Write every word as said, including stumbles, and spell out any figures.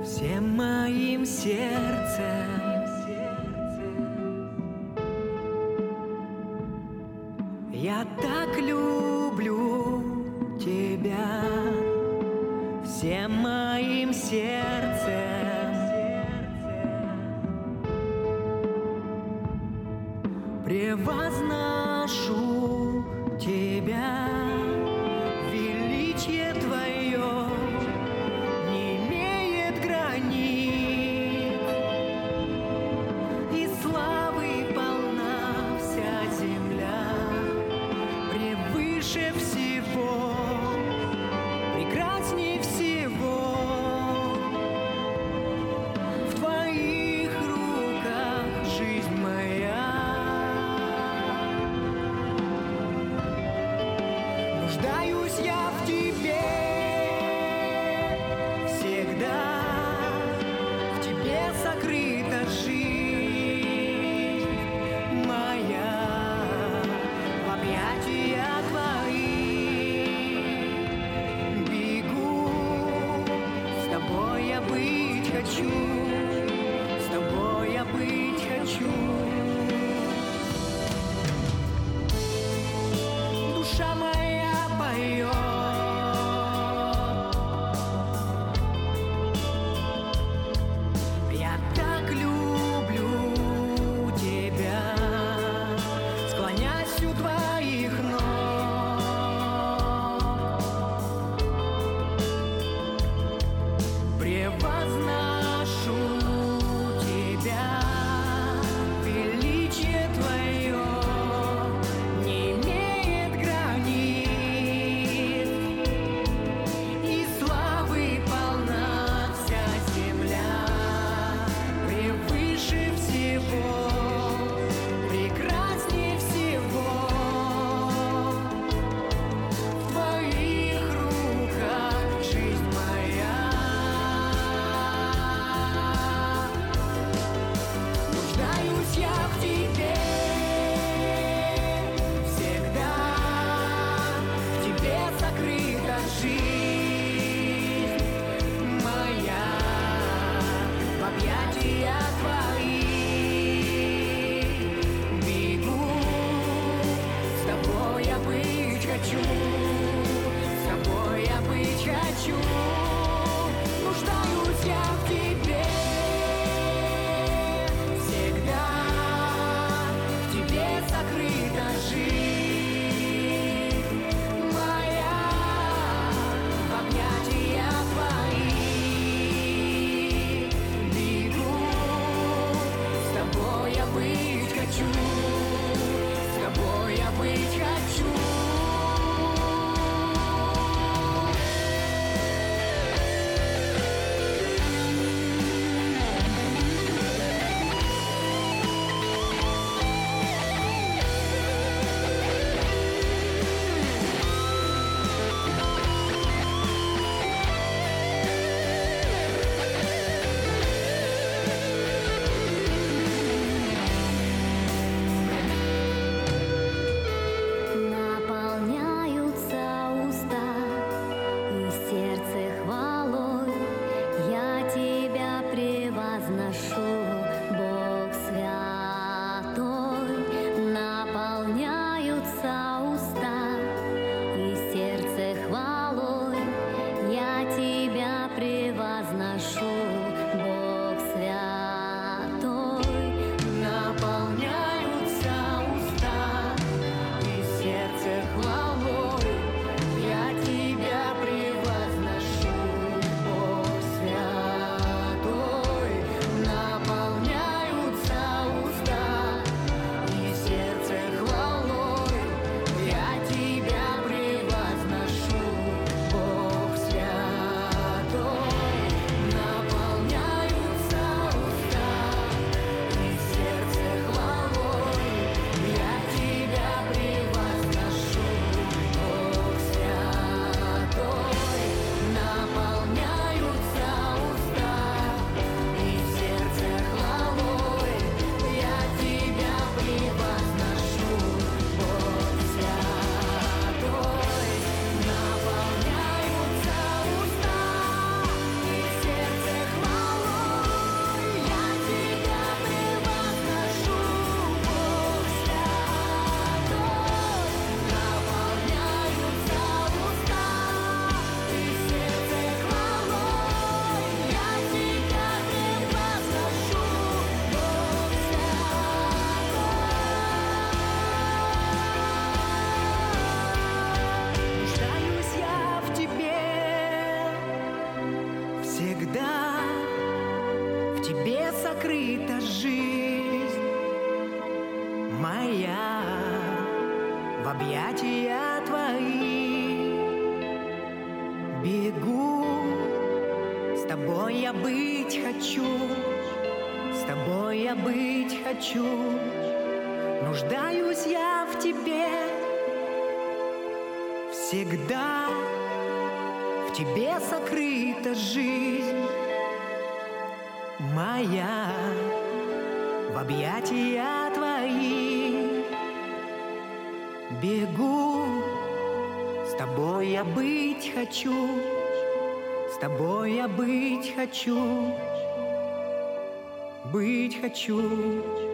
всем моим сердцем. Я так люблю тебя всем моим сердцем. Превозношу тебя, величие твое не имеет границ, и славы полна вся земля, превыше всего, прекрасней всего. В твоих руках жизнь моя. Нуждаюсь я в тебе всегда, в тебе сокрыта жизнь моя, в объятия твои бегу, с тобой я быть хочу, с тобой я быть хочу. Душа моя поет, я так люблю тебя, склонясь у твоих ног, превозношу тебя, величие твое не имеет границ, и славы полна вся земля, превыше всего, прекрасней всего. В твоих руках жизнь моя. Нуждаюсь я в тебе всегда, в тебе сокрыта жизнь моя, в объятия твои бегу, с тобой я быть хочу, с тобой я быть хочу. Нуждаюсь я в тебе всегда, в тебе сокрыта жизнь моя, в объятия твои бегу, с тобой я быть хочу, с тобой я быть хочу. Наполняются уста и сердце хвалой, я тебя превозношу, Бог святой. Наполняются уста и сердце хвалой, я тебя превозношу, Бог святой. Наполняются уста и сердце хвалой, я тебя превозношу, Бог святой. Наполняются тебе сокрыта жизнь моя, в объятия твои бегу. С тобой я быть хочу, с тобой я быть хочу. Нуждаюсь я в тебе всегда, в тебе сокрыта жизнь моя, в объятия твои бегу. С тобой я быть хочу, с тобой я быть хочу, быть хочу.